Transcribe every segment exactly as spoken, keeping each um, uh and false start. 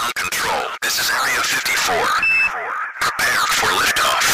Control, this is Area fifty-four. Prepare for liftoff.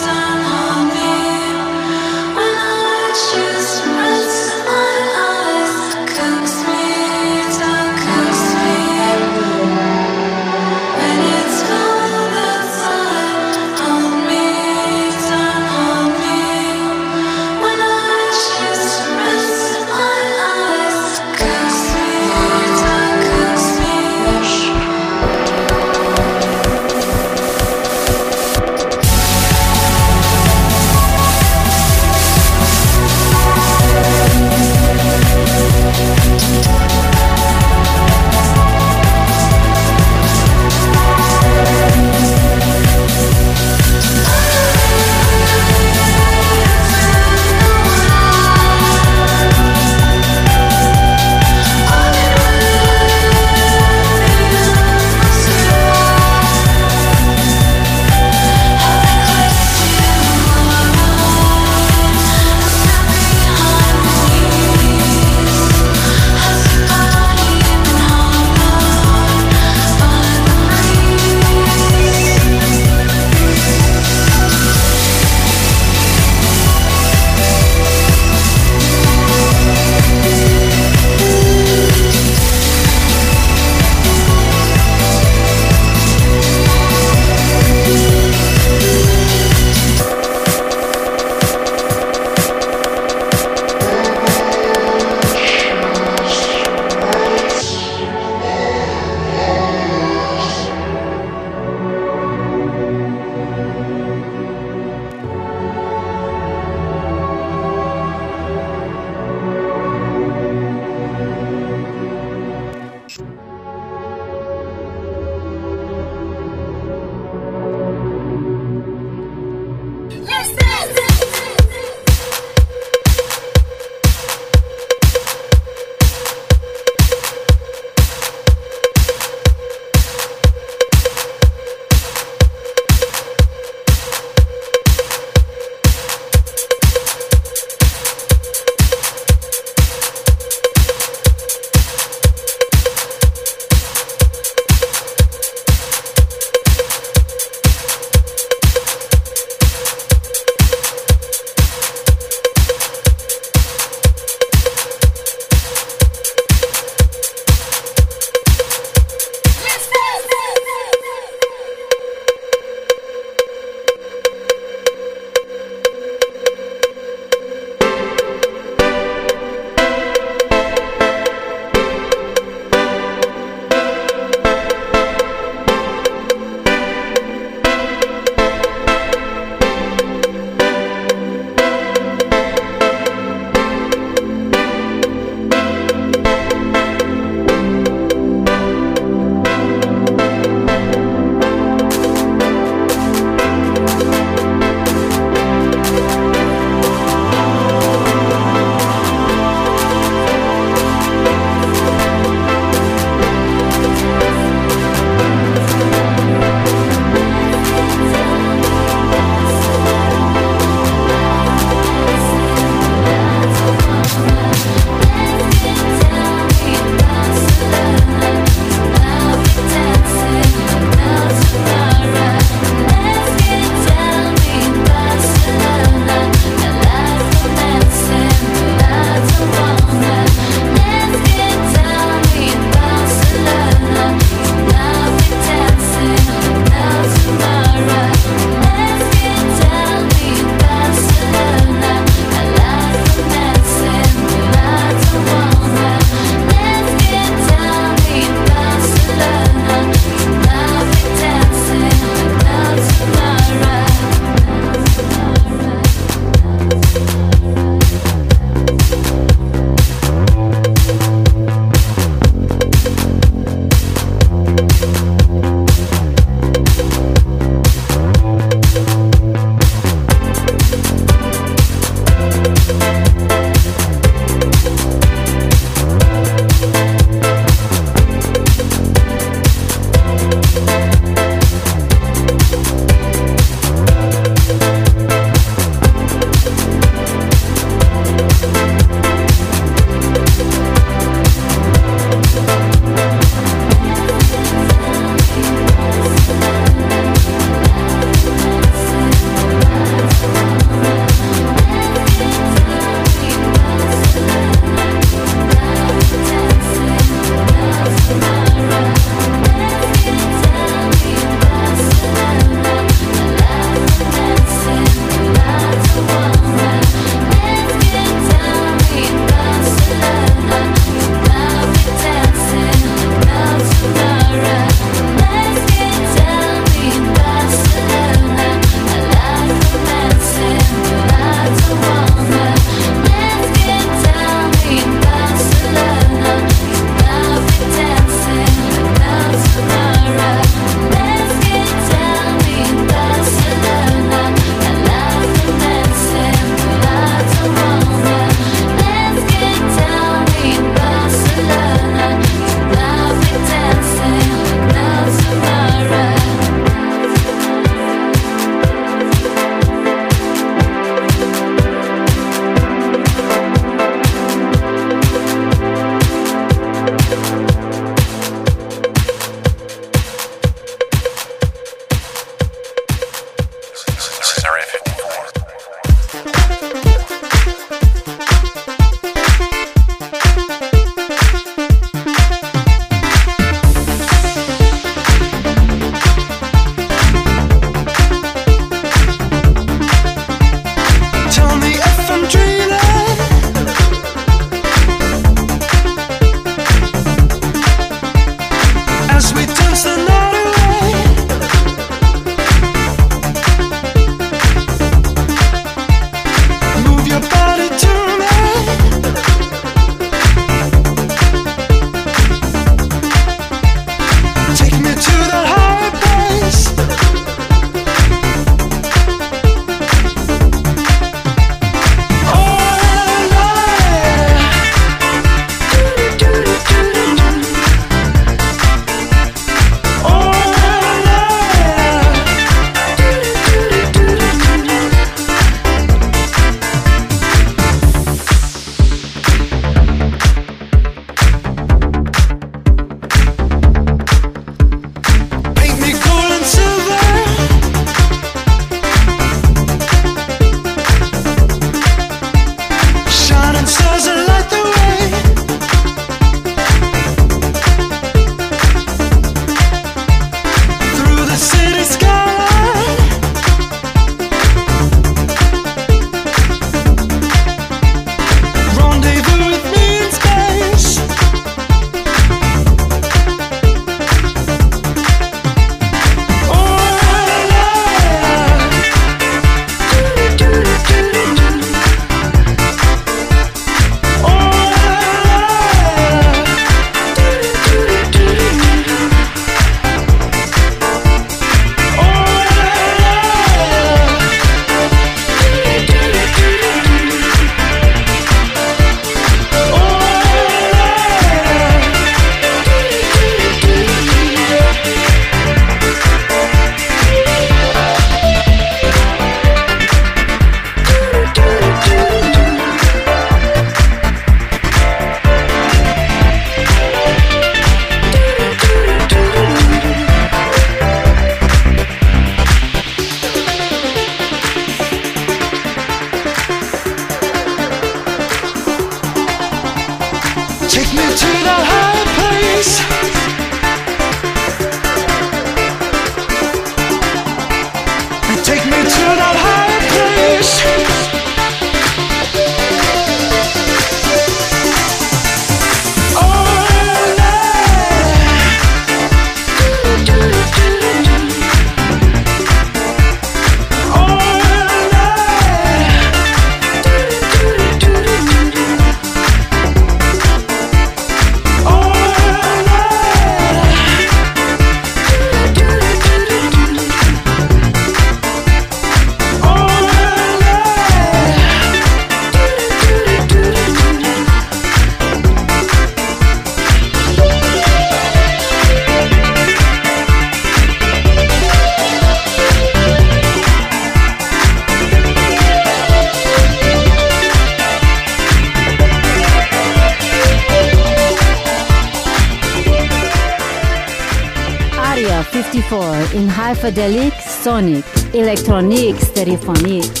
fifty-four in Hyperdelic Sonic Electronic Stereophonic.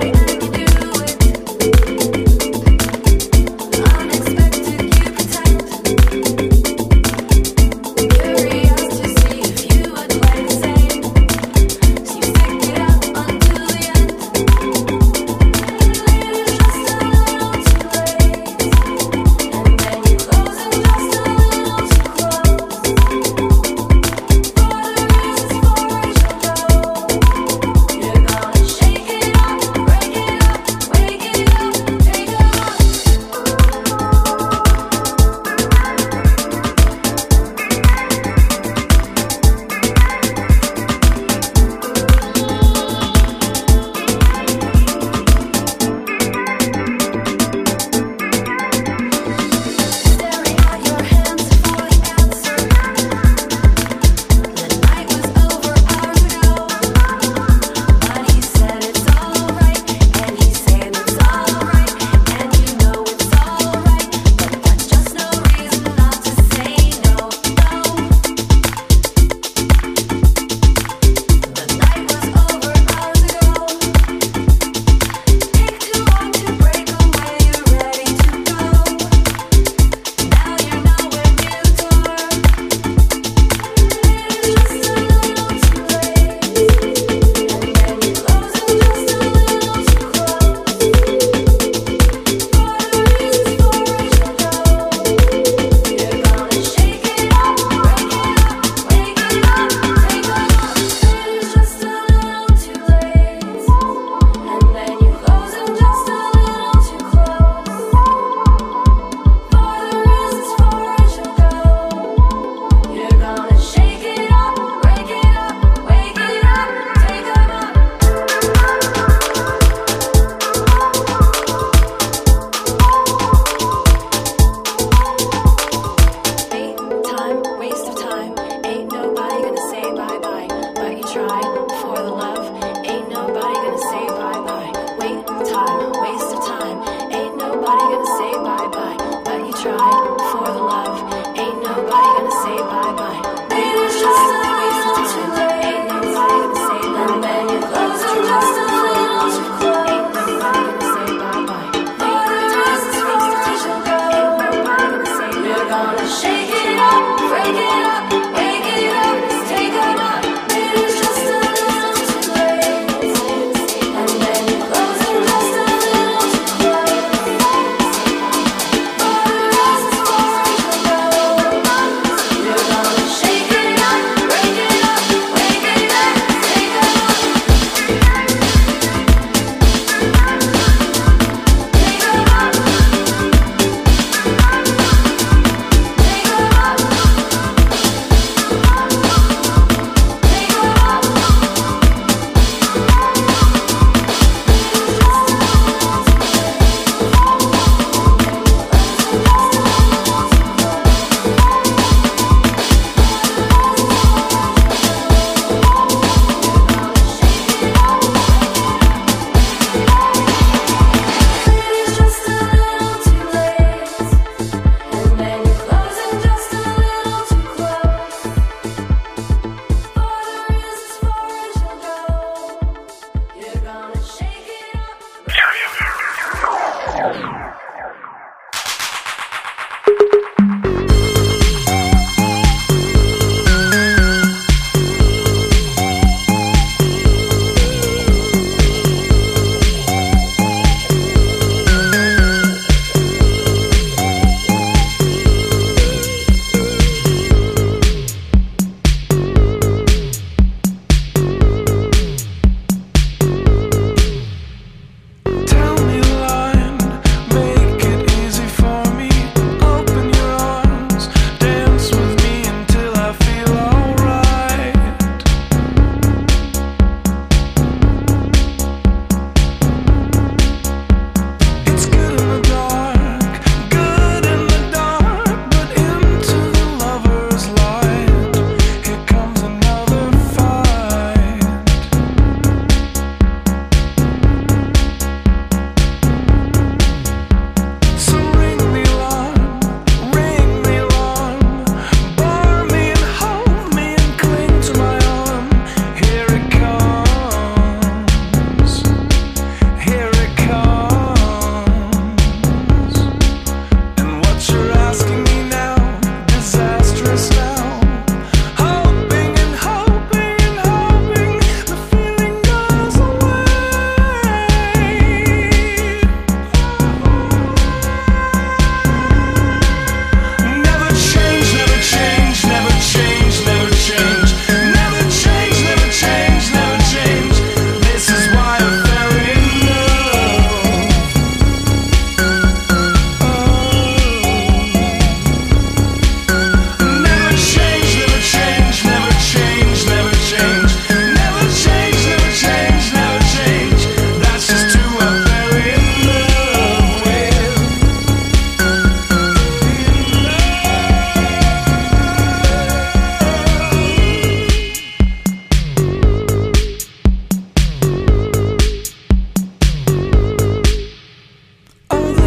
Unexpected, you could tell.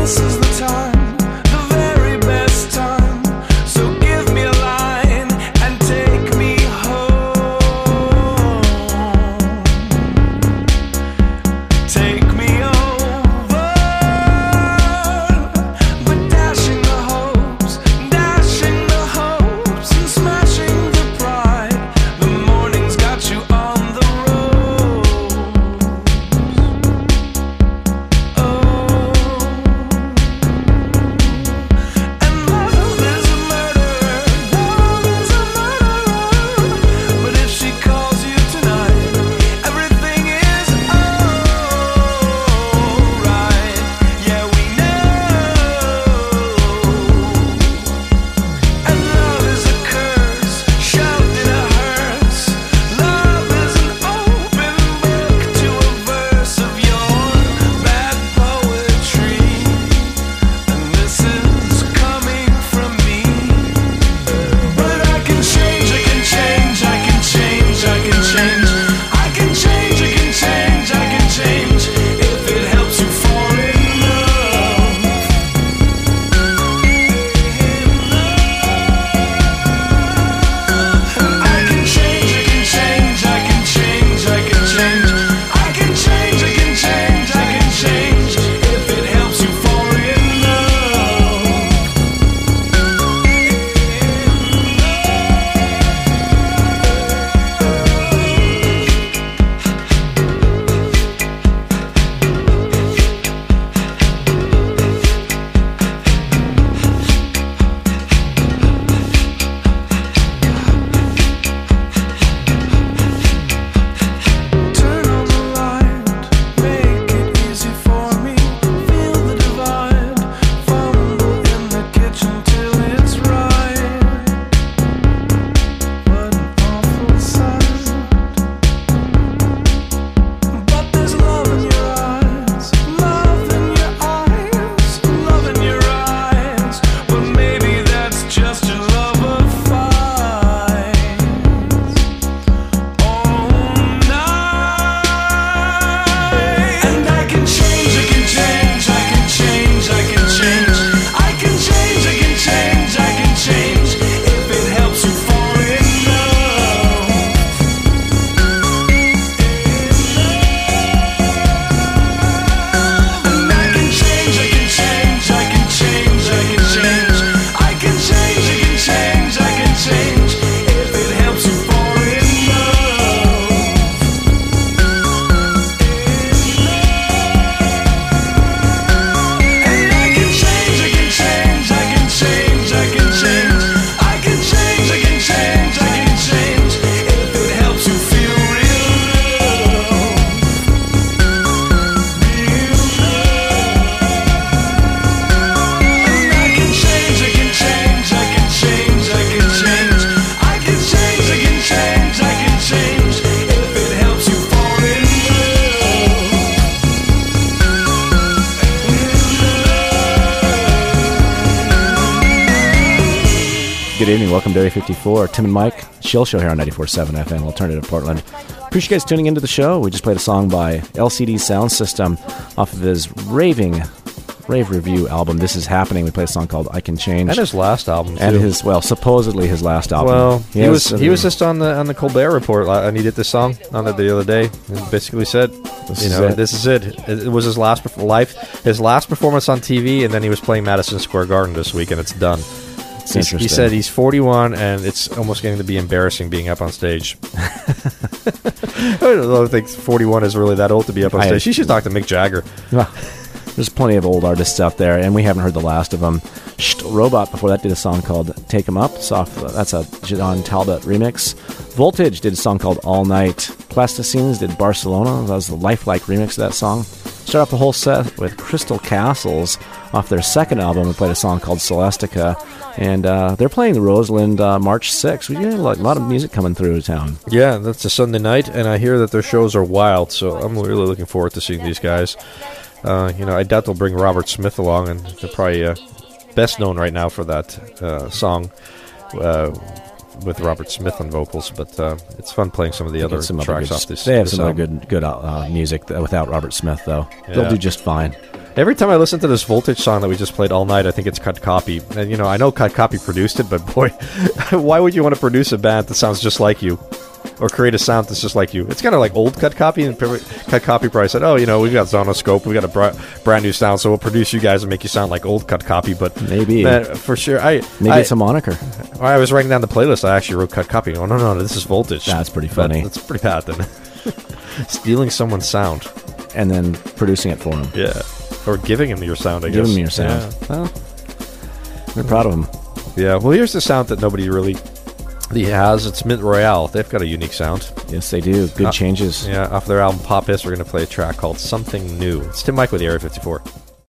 Good evening. Welcome to Area fifty-four. Tim and Mike, Shill Show here on ninety-four point seven F M, Alternative Portland. Appreciate you guys tuning into the show. We just played a song by L C D Sound System off of his raving rave review album, This Is Happening. We played a song called I Can Change. And his last album, too. And his, well, supposedly his last album. Well, he, he was has, he was just on the on the Colbert Report, and he did this song on it the other day, and basically said, this you is know, it. this is it. It was his last perf- life, his last performance on T V, and then he was playing Madison Square Garden this week, and it's done. It's He's, interesting. he said he's forty-one, and it's almost getting to be embarrassing being up on stage. I don't know, I think forty-one is really that old to be up on I- stage. She should talk to Mick Jagger. Well, there's plenty of old artists out there, and we haven't heard the last of them. Sht Robot before that did a song called Take 'Em Up. It's off, that's a John Talbot remix. Voltage did a song called All Night. Plasticines did Barcelona. That was the lifelike remix of that song. Start off the whole set with Crystal Castles off their second album. We played a song called Celestica, and uh, they're playing the Roseland uh, March sixth. We get a lot, a lot of music coming through town. Yeah, that's a Sunday night, and I hear that their shows are wild, so I'm really looking forward to seeing these guys. Uh, you know, I doubt they'll bring Robert Smith along, and they're probably uh, best known right now for that uh, song uh, with Robert Smith on vocals. But uh, it's fun playing some of the other Some tracks good, off this. They have this some other album. good good uh, music th- without Robert Smith, though. Yeah. They'll do just fine. Every time I listen to this Voltage song that we just played all night, I think it's Cut Copy. And, you know, I know Cut Copy produced it, but boy, why would you want to produce a band that sounds just like you? Or create a sound that's just like you? It's kind of like old Cut Copy, and Cut Copy probably said, oh, you know, we've got Zonoscope, we've got a bra- brand new sound, so we'll produce you guys and make you sound like old Cut Copy. But Maybe. man, for sure, I Maybe I, it's a moniker. I was writing down the playlist, I actually wrote Cut Copy. Oh, no, no, no, this is Voltage. That's pretty funny. That's pretty bad, then. Stealing someone's sound. And then producing it for him. Yeah. Or giving him your sound, I Give guess. him your sound. Yeah. Well, we're proud of him. Yeah, well, here's the sound that nobody really he has. It's Mint Royale. They've got a unique sound. Yes, they do. Good Uh, changes. Yeah, off their album Pop Is, we're going to play a track called Something New. It's Tim Mike with the Area fifty-four.